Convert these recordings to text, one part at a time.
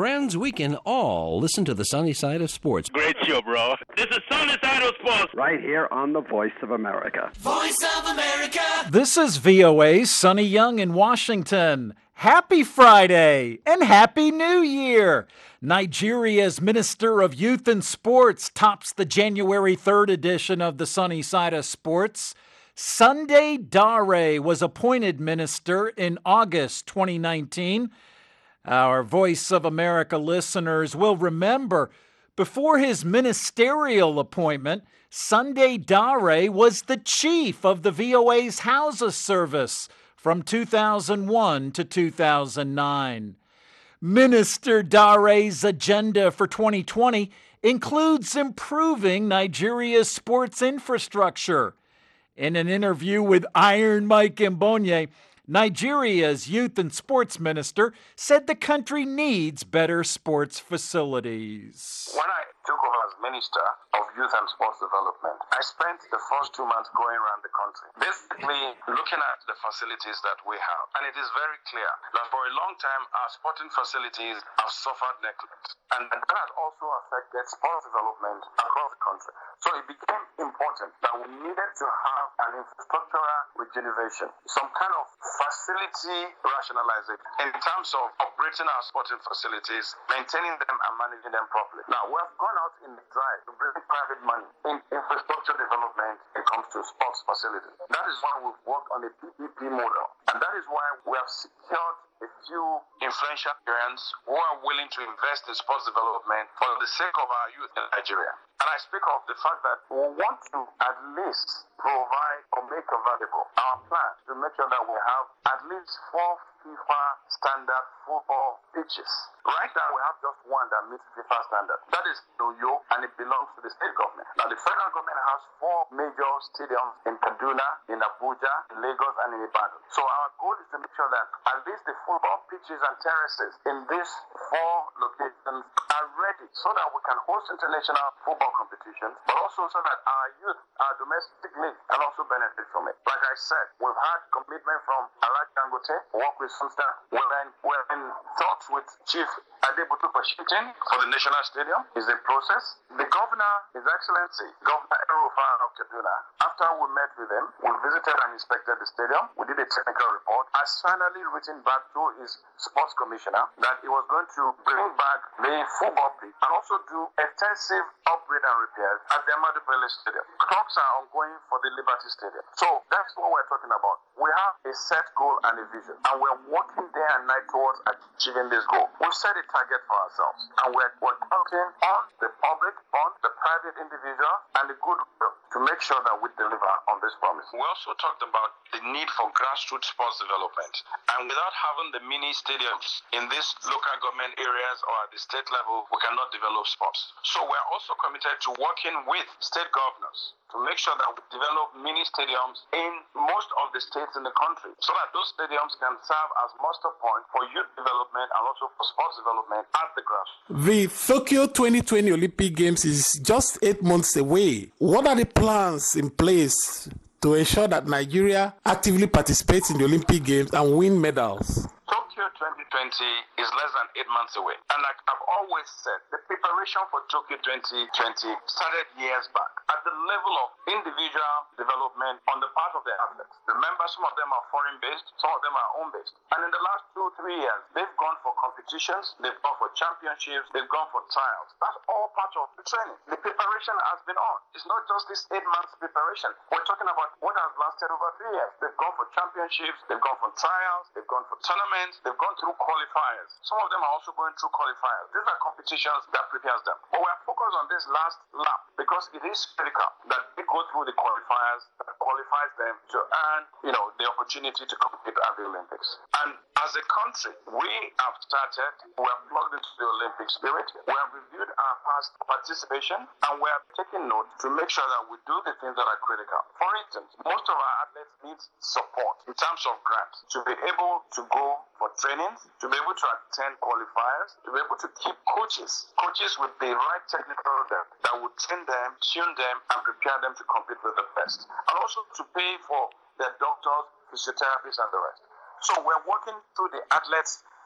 friends, we can all listen to the sunny side of sports. Great show, bro. This is Sunny Side of Sports. Right here on the Voice of America. Voice of America. This is VOA's Sonny Young in Washington. Happy Friday and Happy New Year. Nigeria's Minister of Youth and Sports tops the January 3rd edition of the Sunny Side of Sports. Sunday Dare was appointed minister in August 2019. Our Voice of America listeners will remember, before his ministerial appointment, Sunday Dare was the chief of the VOA's Hausa service from 2001 to 2009. Minister Dare's agenda for 2020 includes improving Nigeria's sports infrastructure. In an interview with Iron Mike Mbonye, Nigeria's youth and sports minister said the country needs better sports facilities. When I took over as Minister of Youth and Sports Development, I spent the first 2 months going around the country, basically looking at the facilities that we have. And it is very clear that for a long time, our sporting facilities have suffered neglect. And that has also affected sports development across the country. So it became important that we needed to have an infrastructural regeneration, some kind of facility rationalization in terms of operating our sporting facilities, maintaining them and managing them properly. Now, we have gone out in the drive to bring private money in infrastructure development when it comes to sports facilities. That is why we've worked on a PPP model. And that is why we have secured a few influential Nigerians who are willing to invest in sports development for the sake of our youth in Nigeria. And I speak of the fact that we want to at least provide or make available our plan to make sure that we have at least 4 FIFA standard football pitches. Right now, we have just one that meets FIFA standard. That is Oyo, and it belongs to the state government. Now, the federal government has 4 major stadiums in Kaduna, in Abuja, in Lagos, and in Ibadan. So our goal is to make sure that at least the football pitches and terraces in these 4 locations are ready so that we can host international football competitions, but also so that our youth, our domestic league, can also benefit from it. Like I said, we've had commitment from Alhaji Dangote, work with Sunsta. We're in talks with Chief Adebutu Washington for the National Stadium. Is in process. The Governor, His Excellency, Governor El-Rufai of Kaduna, after we met with him, we visited and inspected the stadium. We did a technical report. Has finally written back to his sports commissioner that he was going to bring back the football pitch and also do extensive upgrade and repairs at the Ahmadu Bello Stadium. Talks are ongoing for the Liberty Stadium. So that's what we're talking about. We have a set goal and a vision, and we're working day and night towards achieving this goal. We've set a target for ourselves, and we're counting on the public, on the private individual, and the goodwill to make sure that we deliver on this promise. We also talked about the need for grassroots sports development, and without having the mini stadiums in these local government areas or at the state level, we cannot develop sports. So we're also committed to working with state governors to make sure that we develop mini stadiums in most of the states in the country so that those stadiums can serve as muster point for youth development and also for sports development at the grassroots. The Tokyo 2020 Olympic Games is just 8 months away. What are the plans in place to ensure that Nigeria actively participates in the Olympic Games and win medals? Tokyo 2020 is less than 8 months away. And like I've always said, the preparation for Tokyo 2020 started years back at the level of individual development on the part of the athletes. Remember, some of them are foreign-based, some of them are home-based. And in the last 2-3 years, they've gone for competitions, they've gone for championships, they've gone for trials. That's all part of the training. The preparation has been on. It's not just this 8 months preparation. We're talking about what has lasted over 3 years. They've gone for championships, they've gone for trials, they've gone for tournaments, they've gone through qualifiers. Some of them are also going through qualifiers. These are competitions that prepares them. But we're focused on this last lap because it is critical that they go through the qualifiers that qualifies them to earn, the opportunity to compete at the Olympics. And as a country, we have started, we have plugged into the Olympic spirit, we have reviewed our past participation, and we have taken note to make sure that we do the things that are critical. For instance, most of our athletes need support in terms of grants to be able to go for training, to be able to attend qualifiers, to be able to keep coaches with the right technical depth that will train them, tune them, and prepare them to compete with the best. And also to pay for their doctors, physiotherapists, and the rest. So we're working through the athletes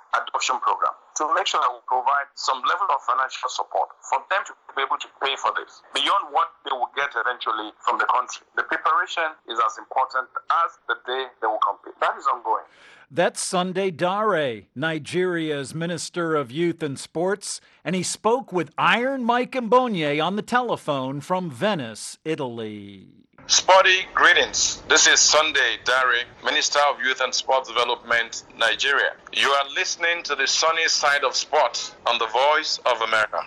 adoption program to make sure that we provide some level of financial support for them to be able to pay for this beyond what they will get eventually from the country. The preparation is as important as the day they will compete. That is ongoing. That's Sunday Dare, Nigeria's Minister of Youth and Sports, and he spoke with Iron Mike Mbonye on the telephone from Venice, Italy. Sporty greetings. This is Sunday Dare, Minister of Youth and Sports Development, Nigeria. You are listening to the sunny side of sports on the Voice of America.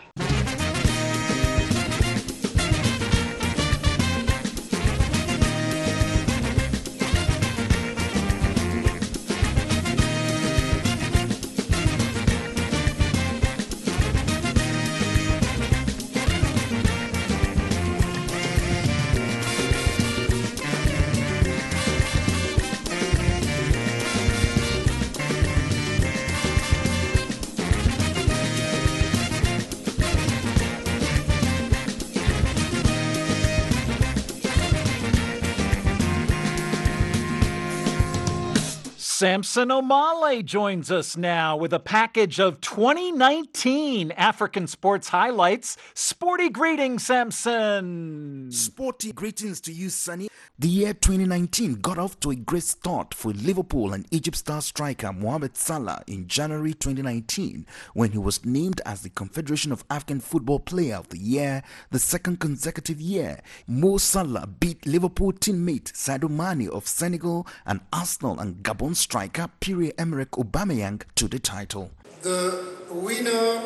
Samson Omale joins us now with a package of 2019 African sports highlights. Sporty greetings, Samson. Sporty greetings to you, Sonny. The year 2019 got off to a great start for Liverpool and Egypt star striker Mohamed Salah in January 2019 when he was named as the Confederation of African Football Player of the Year, the second consecutive year. Mo Salah beat Liverpool teammate Sadio Mane of Senegal and Arsenal and Gabon striker Pierre-Emerick Aubameyang to the title. The winner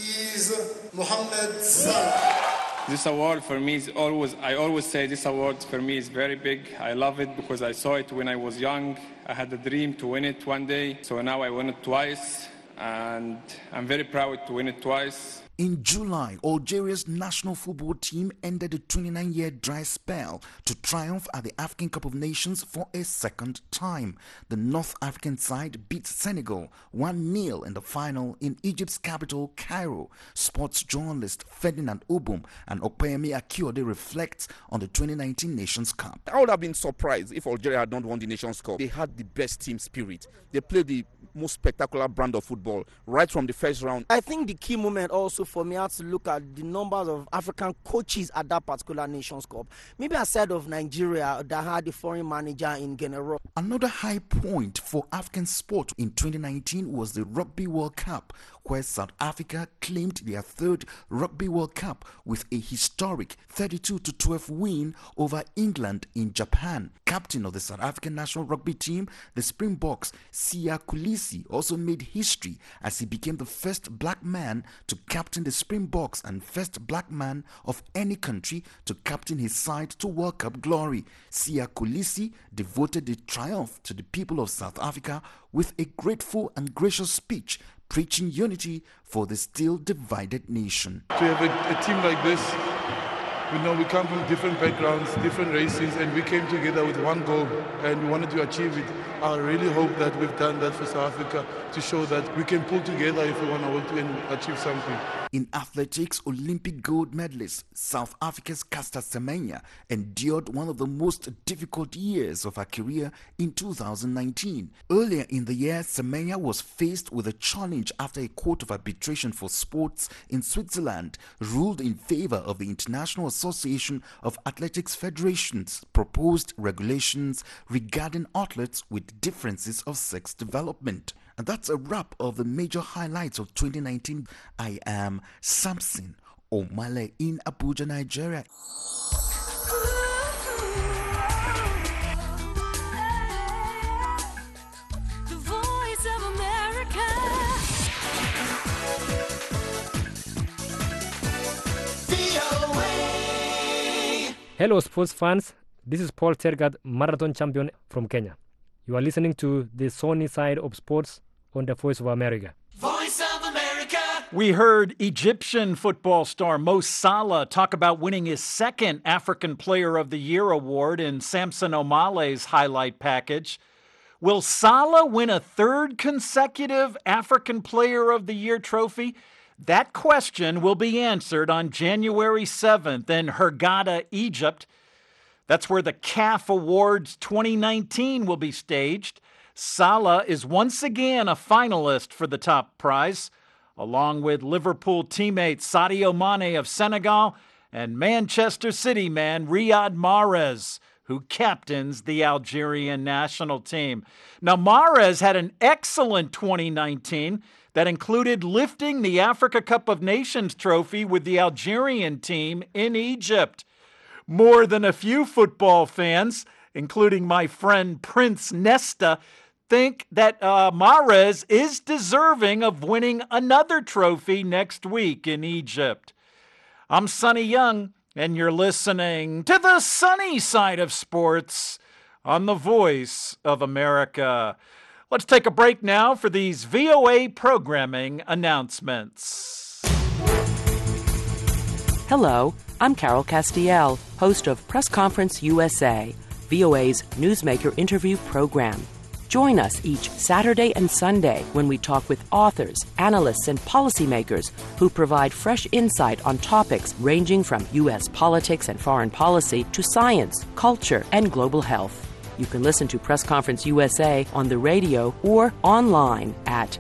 is Mohamed Salah. This award for me is I always say this award for me is very big. I love it because I saw it when I was young. I had a dream to win it one day. So now I won it twice and I'm very proud to win it twice. In July, Algeria's national football team ended a 29-year dry spell to triumph at the African Cup of Nations for a second time. The North African side beat Senegal 1-0 in the final in Egypt's capital, Cairo. Sports journalist Ferdinand Obum and Opeyemi Akiode reflect on the 2019 Nations Cup. I would have been surprised if Algeria had not won the Nations Cup. They had the best team spirit. They played the most spectacular brand of football right from the first round. I think the key moment also for me had to look at the numbers of African coaches at that particular Nations Cup. Maybe aside of Nigeria that had a foreign manager in Genero. Another high point for African sport in 2019 was the Rugby World Cup, where South Africa claimed their third Rugby World Cup with a historic 32-12 win over England in Japan. Captain of the South African national rugby team, the Springboks, Siya Kolisi, also made history as he became the first black man to captain the Springboks and first black man of any country to captain his side to World Cup glory. Siya Kolisi devoted the triumph to the people of South Africa with a grateful and gracious speech, preaching unity for the still divided nation. To have a team like this, we come from different backgrounds, different races, and we came together with one goal and we wanted to achieve it. I really hope that we've done that for South Africa to show that we can pull together if we want to work and achieve something. In athletics, Olympic gold medalist South Africa's Caster Semenya endured one of the most difficult years of her career in 2019. Earlier in the year, Semenya was faced with a challenge after a court of arbitration for sports in Switzerland ruled in favor of the International Association of Athletics Federations' proposed regulations regarding athletes with differences of sex development. And that's a wrap of the major highlights of 2019. I am Samson Omale in Abuja, Nigeria. The Voice of America. Hello, sports fans. This is Paul Tergat, marathon champion from Kenya. You are listening to the sunny side of sports on the Voice of America. Voice of America. We heard Egyptian football star Mo Salah talk about winning his second African Player of the Year award in Samson Omale's highlight package. Will Salah win a third consecutive African Player of the Year trophy? That question will be answered on January 7th in Hurghada, Egypt. That's where the CAF Awards 2019 will be staged. Salah is once again a finalist for the top prize, along with Liverpool teammate Sadio Mane of Senegal and Manchester City man Riyad Mahrez, who captains the Algerian national team. Now, Mahrez had an excellent 2019 that included lifting the Africa Cup of Nations trophy with the Algerian team in Egypt. More than a few football fans, including my friend Prince Nesta, think that Mahrez is deserving of winning another trophy next week in Egypt. I'm Sonny Young, and you're listening to the sunny side of sports on the Voice of America. Let's take a break now for these VOA programming announcements. Hello, I'm Carol Castiel, host of Press Conference USA, VOA's newsmaker interview program. Join us each Saturday and Sunday when we talk with authors, analysts, and policymakers who provide fresh insight on topics ranging from U.S. politics and foreign policy to science, culture, and global health. You can listen to Press Conference USA on the radio or online at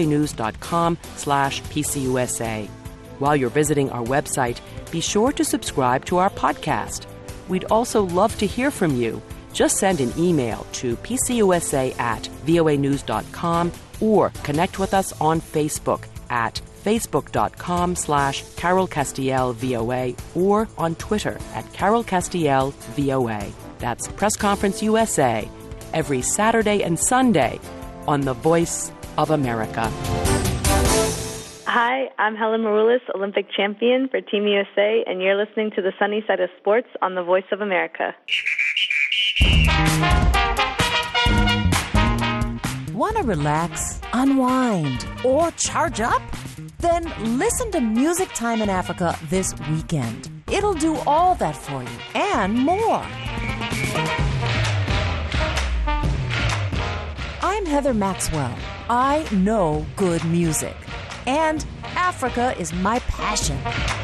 voanews.com/PCUSA. While you're visiting our website, be sure to subscribe to our podcast. We'd also love to hear from you. Just send an email to pcusa@voanews.com or connect with us on Facebook at facebook.com/Carol Castiel VOA or on Twitter at Carol Castiel VOA. That's Press Conference USA, every Saturday and Sunday on the Voice of America. Hi, I'm Helen Maroulis, Olympic champion for Team USA, and you're listening to the Sunny Side of Sports on the Voice of America. Want to relax, unwind, or charge up? Then listen to Music Time in Africa this weekend. It'll do all that for you and more. I'm Heather Maxwell. I know good music, and Africa is my passion.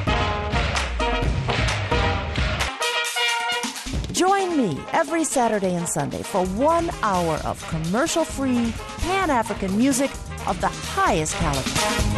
Join me every Saturday and Sunday for 1 hour of commercial-free Pan-African music of the highest caliber.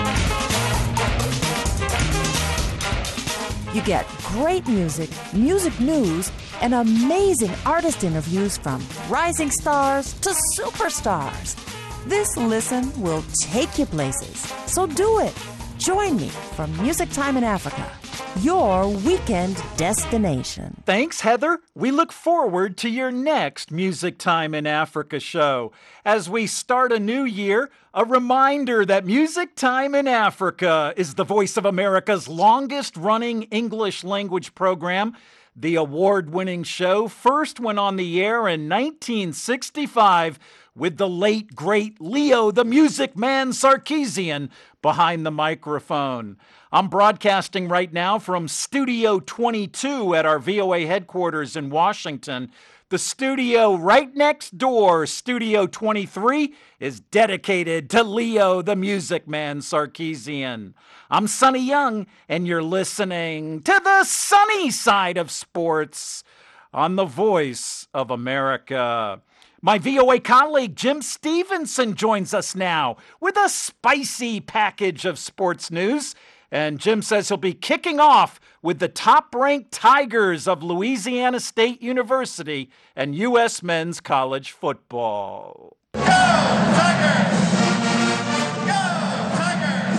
You get great music, music news, and amazing artist interviews from rising stars to superstars. This listen will take you places, so do it. Join me for Music Time in Africa, your weekend destination. Thanks, Heather. We look forward to your next Music Time in Africa show. As we start a new year, a reminder that Music Time in Africa is the Voice of America's longest-running English language program. The award-winning show first went on the air in 1965 with the late, great Leo the Music Man Sarkeesian behind the microphone. I'm broadcasting right now from Studio 22 at our VOA headquarters in Washington. The studio right next door, Studio 23, is dedicated to Leo the Music Man Sarkeesian. I'm Sonny Young, and you're listening to the sunny side of sports on the Voice of America. My VOA colleague Jim Stevenson joins us now with a spicy package of sports news. And Jim says he'll be kicking off with the top-ranked Tigers of Louisiana State University and U.S. men's college football. Go Tigers! Go Tigers!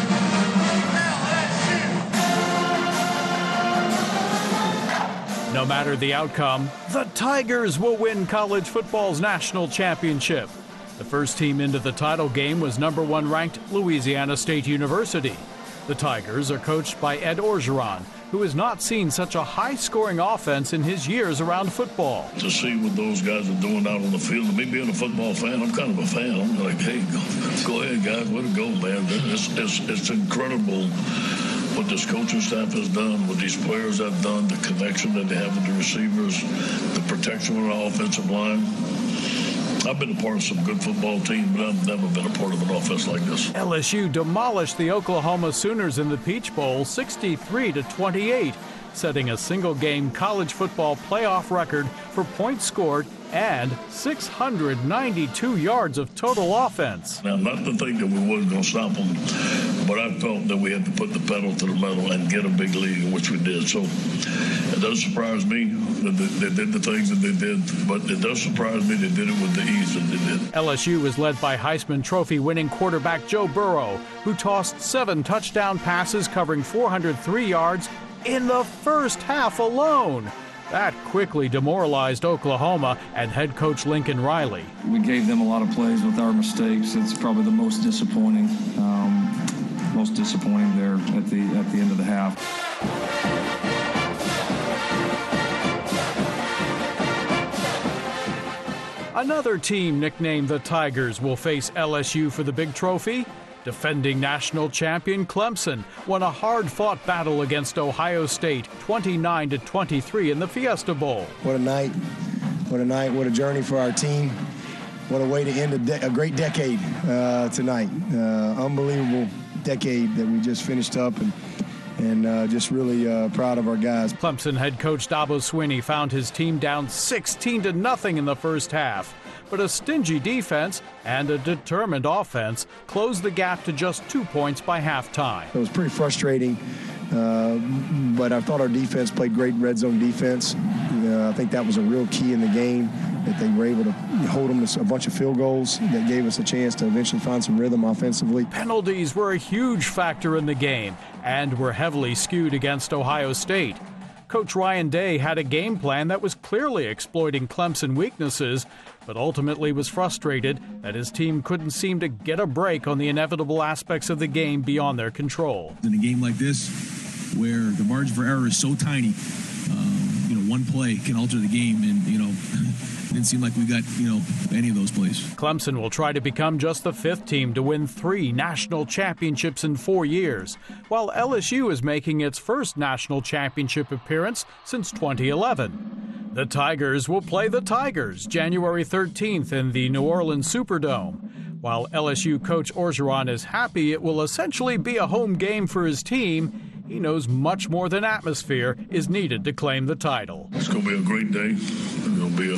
LSU! No matter the outcome, the Tigers will win college football's national championship. The first team into the title game was number 1 ranked Louisiana State University. The Tigers are coached by Ed Orgeron, who has not seen such a high-scoring offense in his years around football. To see what those guys are doing out on the field, and me being a football fan, I'm kind of a fan. I'm like, hey, go ahead, guys, way to go, man. It's incredible what this coaching staff has done, what these players have done, the connection that they have with the receivers, the protection of the offensive line. I've been a part of some good football teams, but I've never been a part of an offense like this. LSU demolished the Oklahoma Sooners in the Peach Bowl 63-28, setting a single-game college football playoff record for points scored and 692 yards of total offense. Now, not to think that we wasn't going to stop them, but I felt that we had to put the pedal to the metal and get a big lead, in which we did. So it does surprise me that they did the things that they did, but it does surprise me they did it with the ease that they did. LSU was led by Heisman Trophy winning quarterback Joe Burrow, who tossed 7 touchdown passes covering 403 yards in the first half alone. That quickly demoralized Oklahoma and head coach Lincoln Riley. We gave them a lot of plays with our mistakes. It's probably the most disappointing there at the end of the half. Another team nicknamed the Tigers will face LSU for the big trophy. Defending national champion Clemson won a hard-fought battle against Ohio State, 29-23 in the Fiesta Bowl. What a night, what a journey for our team. What a way to end a great decade tonight. Unbelievable decade that we just finished up, and just really proud of our guys. Clemson head coach Dabo Swinney found his team down 16-0 in the first half. But a stingy defense and a determined offense closed the gap to just 2 points by halftime. It was pretty frustrating, but I thought our defense played great red zone defense. I think that was a real key in the game, that they were able to hold them to a bunch of field goals that gave us a chance to eventually find some rhythm offensively. Penalties were a huge factor in the game and were heavily skewed against Ohio State. Coach Ryan Day had a game plan that was clearly exploiting Clemson weaknesses, but ultimately was frustrated that his team couldn't seem to get a break on the inevitable aspects of the game beyond their control. In a game like this, where the margin for error is so tiny, one play can alter the game, and, it didn't seem like we got, any of those plays. Clemson will try to become just the 5th team to win 3 national championships in 4 years, while LSU is making its first national championship appearance since 2011. The Tigers will play the Tigers January 13th in the New Orleans Superdome. While LSU coach Orgeron is happy it will essentially be a home game for his team, he knows much more than atmosphere is needed to claim the title. It's going to be a great day. It's going to be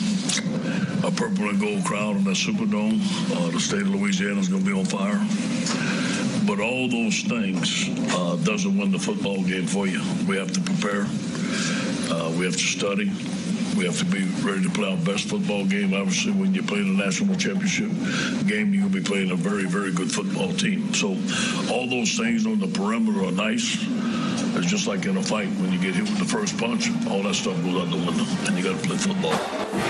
a purple and gold crowd in that Superdome. The state of Louisiana is going to be on fire. But all those things doesn't win the football game for you. We have to prepare. We have to study. We have to be ready to play our best football game. Obviously, when you play the national championship game, you'll be playing a very, very good football team. So all those things on the perimeter are nice. It's just like in a fight. When you get hit with the first punch, all that stuff goes out the window, and you got to play football.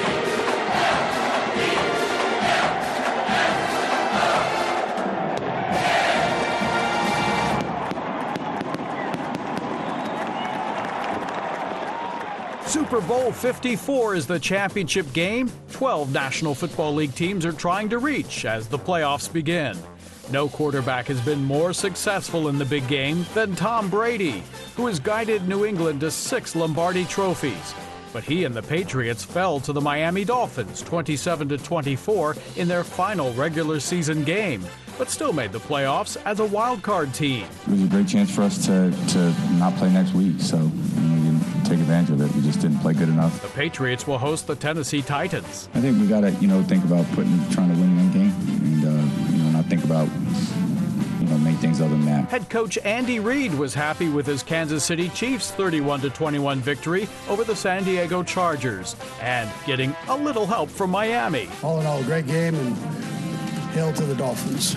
Super Bowl 54 is the championship game 12 National Football League teams are trying to reach as the playoffs begin. No quarterback has been more successful in the big game than Tom Brady, who has guided New England to 6 Lombardi trophies. But he and the Patriots fell to the Miami Dolphins 27-24 in their final regular season game, but still made the playoffs as a wild card team. It was a great chance for us to not play next week, so we didn't take advantage of it. We just didn't play good enough. The Patriots will host the Tennessee Titans. I think we got to, think about trying to win one game and, not think about, make things other than that. Head coach Andy Reid was happy with his Kansas City Chiefs' 31-21 victory over the San Diego Chargers and getting a little help from Miami. All in all, a great game, and hail to the Dolphins.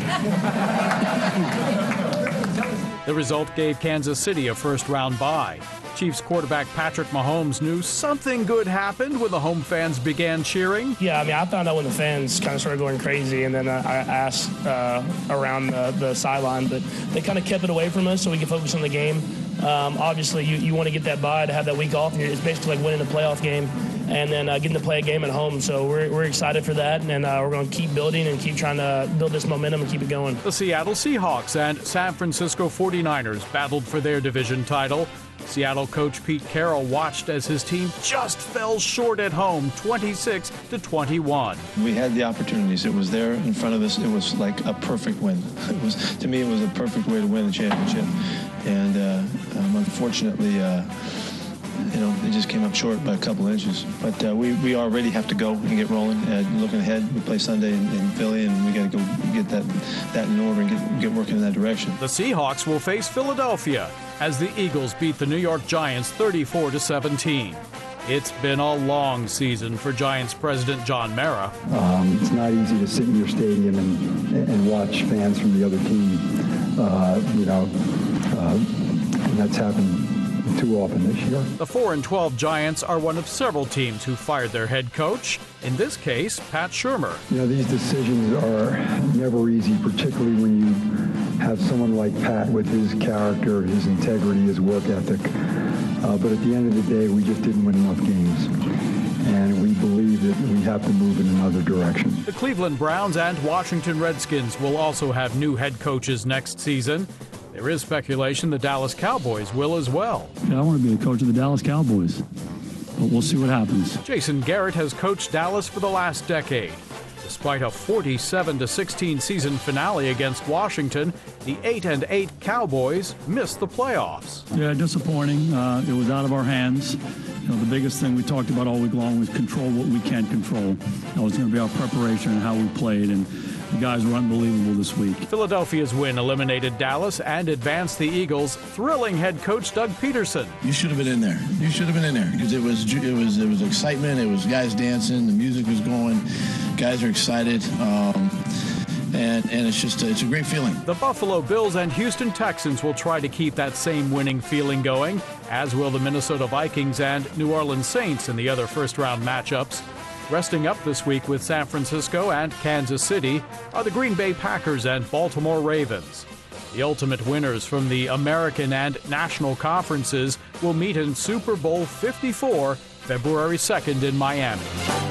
The result gave Kansas City a first-round bye. Chiefs quarterback Patrick Mahomes knew something good happened when the home fans began cheering. Yeah, I found out when the fans kind of started going crazy, and then I asked around the sideline, but they kind of kept it away from us so we could focus on the game. Obviously, you want to get that bye to have that week off. It's basically like winning a playoff game and then getting to play a game at home. So we're excited for that, and we're going to keep building and keep trying to build this momentum and keep it going. The Seattle Seahawks and San Francisco 49ers battled for their division title. Seattle coach Pete Carroll watched as his team just fell short at home, 26-21. We had the opportunities. It was there in front of us. It was like a perfect win. To me, it was a perfect way to win the championship. And unfortunately, it just came up short by a couple inches. But we already have to go and get rolling. Looking ahead, we play Sunday in Philly, and we got to go get that in order and get working in that direction. The Seahawks will face Philadelphia as the Eagles beat the New York Giants 34-17. It's been a long season for Giants president John Mara. It's not easy to sit in your stadium and watch fans from the other team, and that's happened too often this year. The 4-12 Giants are one of several teams who fired their head coach, in this case, Pat Shurmur. These decisions are never easy, particularly when you have someone like Pat with his character, his integrity, his work ethic. But at the end of the day, we just didn't win enough games. And we believe that we have to move in another direction. The Cleveland Browns and Washington Redskins will also have new head coaches next season. There is speculation the Dallas Cowboys will as well. Yeah, I want to be the coach of the Dallas Cowboys, but we'll see what happens. Jason Garrett has coached Dallas for the last decade. Despite a 47-16 season finale against Washington, the 8-8 Cowboys missed the playoffs. Yeah, disappointing. It was out of our hands. The biggest thing we talked about all week long was control what we can't control. That was going to be our preparation and how we played, and the guys were unbelievable this week. Philadelphia's win eliminated Dallas and advanced the Eagles, thrilling head coach Doug Peterson. You should have been in there. You should have been in there because it was excitement. It was guys dancing. The music was going. Guys are excited. And it's a great feeling. The Buffalo Bills and Houston Texans will try to keep that same winning feeling going, as will the Minnesota Vikings and New Orleans Saints in the other first-round matchups. Resting up this week with San Francisco and Kansas City are the Green Bay Packers and Baltimore Ravens. The ultimate winners from the American and National Conferences will meet in Super Bowl 54, February 2nd in Miami.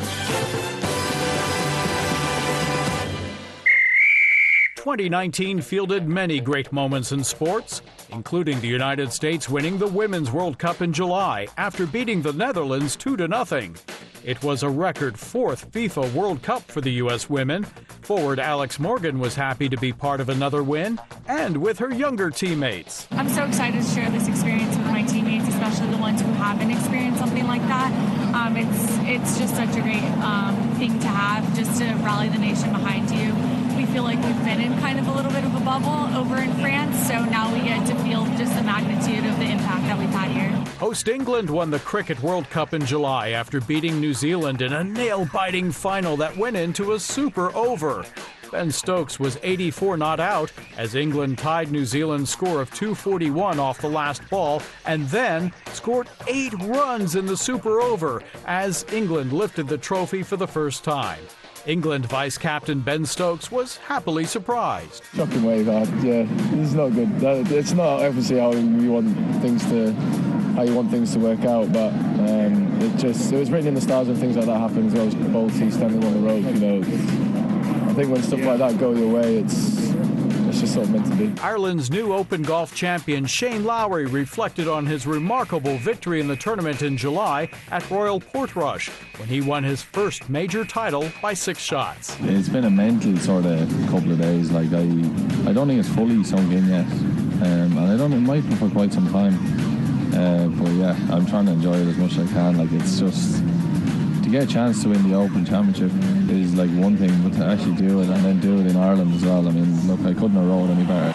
'19 fielded many great moments in sports, including the United States winning the Women's World Cup in July after beating the Netherlands 2-0. It was a record 4th FIFA World Cup for the U.S. women. Forward Alex Morgan was happy to be part of another win, and with her younger teammates. I'm so excited to share this experience with my teammates, especially the ones who haven't experienced something like that. It's just such a great thing to have, just to rally the nation behind you. We feel like we've been in kind of a little bit of a bubble over in France, so now we get to feel just the magnitude of the impact that we've had here. Host England won the Cricket World Cup in July after beating New Zealand in a nail-biting final that went into a super over. Ben Stokes was 84 not out as England tied New Zealand's score of 241 off the last ball and then scored 8 runs in the super over as England lifted the trophy for the first time. England vice-captain Ben Stokes was happily surprised. Shocking way bad. Yeah, this is not good. It's not obviously how you want things to work out, but it was written in the stars when things like that happen as well as Bolty standing on the rope. I think when stuff like that go your way, it's just sort of meant to be. Ireland's new Open golf champion Shane Lowry reflected on his remarkable victory in the tournament in July at Royal Portrush when he won his first major title by 6 shots. It's been a mental sort of couple of days. Like I don't think it's fully sunk in yet, and it might be for quite some time. But yeah, I'm trying to enjoy it as much as I can. Like it's just to get a chance to win the Open Championship is like one thing, but to actually do it and then do it in Ireland as well. I mean, look, I couldn't have rolled any better.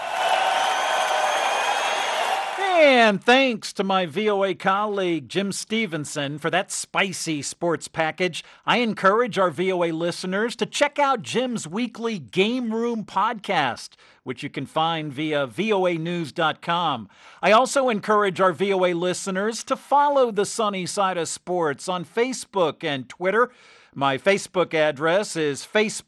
And thanks to my VOA colleague Jim Stevenson for that spicy sports package. I encourage our VOA listeners to check out Jim's weekly Game Room podcast, which you can find via voanews.com. I also encourage our VOA listeners to follow the Sunny Side of Sports on Facebook and Twitter. My Facebook address is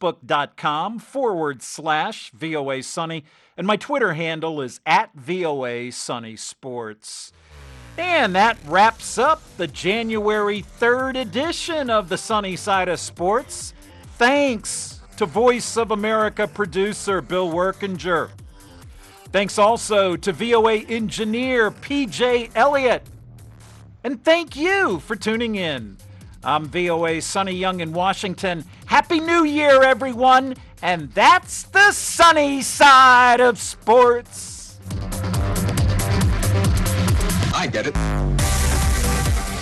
facebook.com/VOA Sunny, and my Twitter handle is @VOA Sunny Sports. And that wraps up the January 3rd edition of the Sunny Side of Sports. Thanks to Voice of America producer Bill Workinger. Thanks also to VOA engineer PJ Elliott. And thank you for tuning in. I'm VOA Sonny Young in Washington. Happy New Year, everyone. And that's the Sunny Side of Sports. I get it.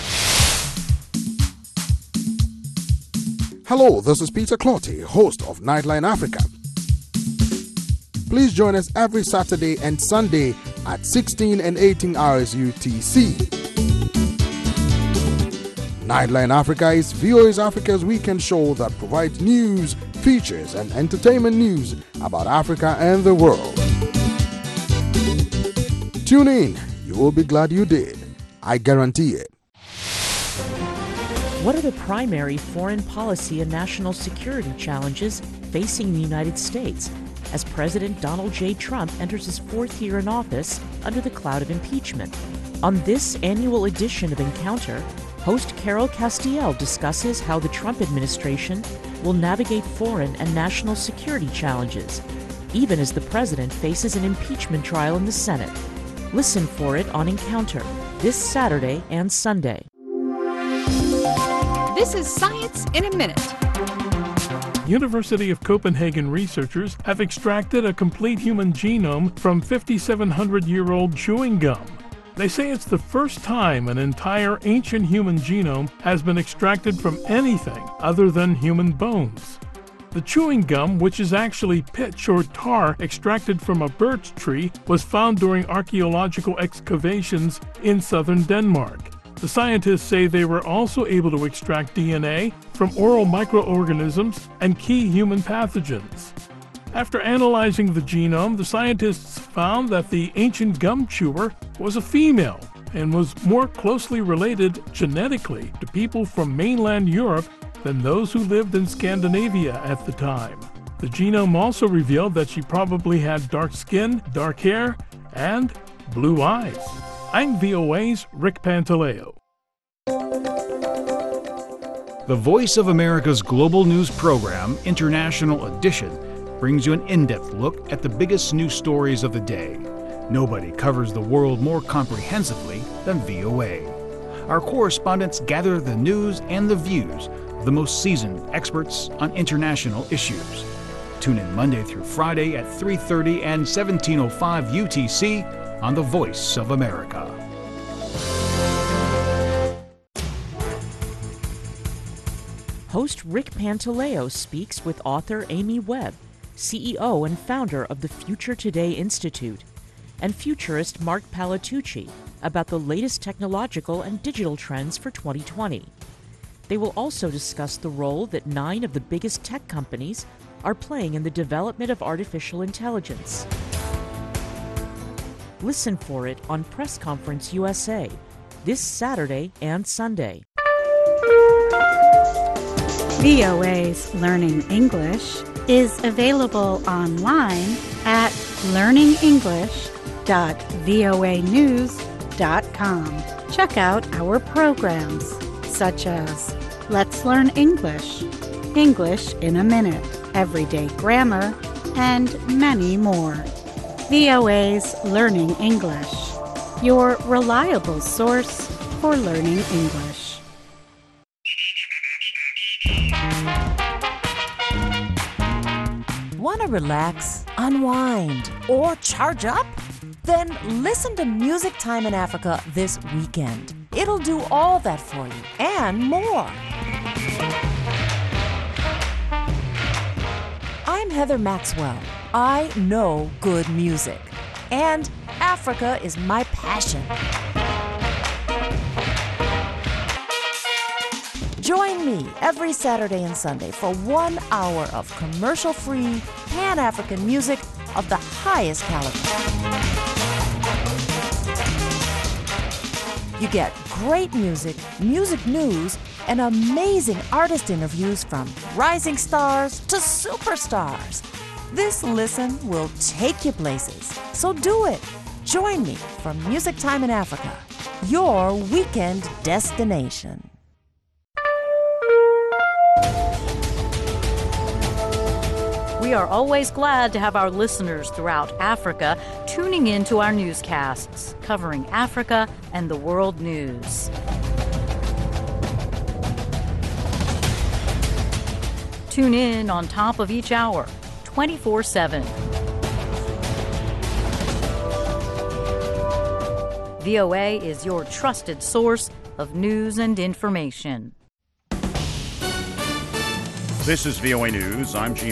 Hello, this is Peter Clotty, host of Nightline Africa. Please join us every Saturday and Sunday at 16 and 18 hours UTC. Nightline Africa is VOA's Africa's weekend show that provides news, features, and entertainment news about Africa and the world. Tune in. You will be glad you did. I guarantee it. What are the primary foreign policy and national security challenges facing the United States as President Donald J. Trump enters his fourth year in office under the cloud of impeachment? On this annual edition of Encounter, host Carol Castiel discusses how the Trump administration will navigate foreign and national security challenges, even as the president faces an impeachment trial in the Senate. Listen for it on Encounter this Saturday and Sunday. This is Science in a Minute. University of Copenhagen researchers have extracted a complete human genome from 5,700-year-old chewing gum. They say it's the first time an entire ancient human genome has been extracted from anything other than human bones. The chewing gum, which is actually pitch or tar extracted from a birch tree, was found during archaeological excavations in southern Denmark. The scientists say they were also able to extract DNA from oral microorganisms and key human pathogens. After analyzing the genome, the scientists found that the ancient gum chewer was a female and was more closely related genetically to people from mainland Europe than those who lived in Scandinavia at the time. The genome also revealed that she probably had dark skin, dark hair, and blue eyes. I'm VOA's Rick Pantaleo. The Voice of America's global news program, International Edition, brings you an in-depth look at the biggest news stories of the day. Nobody covers the world more comprehensively than VOA. Our correspondents gather the news and the views of the most seasoned experts on international issues. Tune in Monday through Friday at 3:30 and 17:05 UTC on The Voice of America. Host Rick Pantaleo speaks with author Amy Webb, CEO and founder of the Future Today Institute, and futurist Mark Palatucci about the latest technological and digital trends for 2020. They will also discuss the role that 9 of the biggest tech companies are playing in the development of artificial intelligence. Listen for it on Press Conference USA this Saturday and Sunday. VOA's Learning English is available online at learningenglish.voanews.com. Check out our programs such as Let's Learn English, English in a Minute, Everyday Grammar, and many more. VOA's Learning English, your reliable source for learning English. Want to relax, unwind, or charge up? Then listen to Music Time in Africa this weekend. It'll do all that for you and more. I'm Heather Maxwell. I know good music, and Africa is my passion. Join me every Saturday and Sunday for 1 hour of commercial-free, Pan-African music of the highest caliber. You get great music, music news, and amazing artist interviews from rising stars to superstars. This listen will take you places, so do it. Join me for Music Time in Africa, your weekend destination. We are always glad to have our listeners throughout Africa tuning in to our newscasts, covering Africa and the world news. Tune in on top of each hour, 24/7. VOA is your trusted source of news and information. This is VOA News. I'm Gene